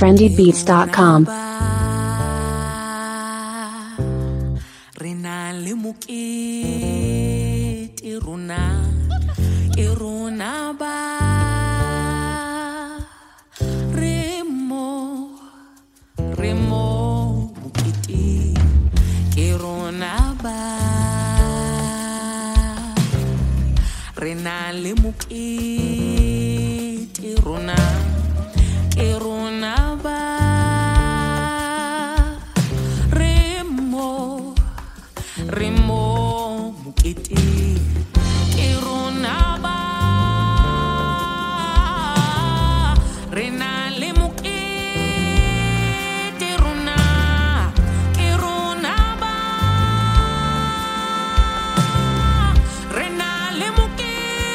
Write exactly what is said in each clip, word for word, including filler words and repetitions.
trendy beats dot com. Renale mukiti runa iruna ba remo remo mukiti iruna ba renale mukiti runa iruna ba renale mukiti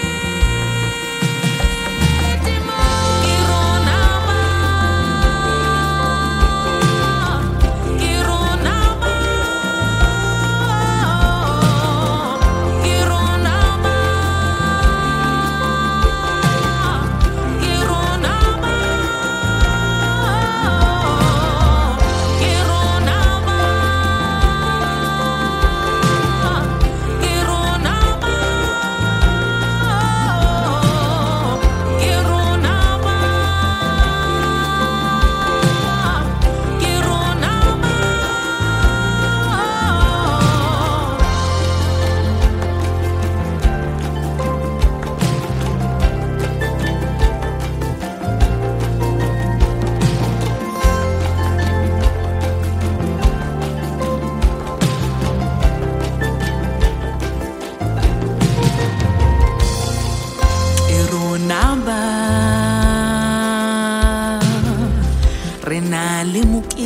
Renale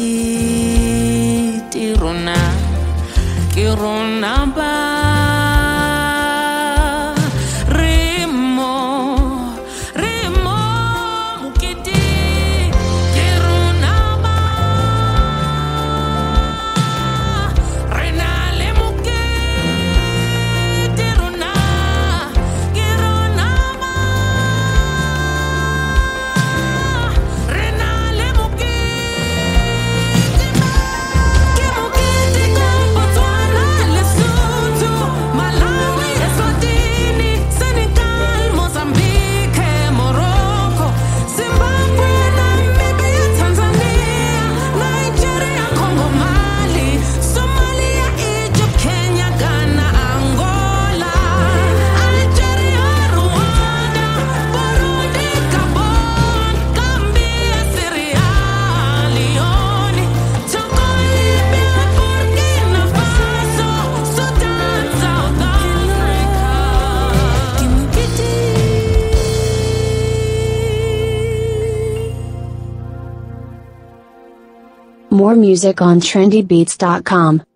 mukiti runa kiruna ba remo remo mukiti kiruna ba renale mukiti runa kiruna ba renale More music on trendy beats dot com.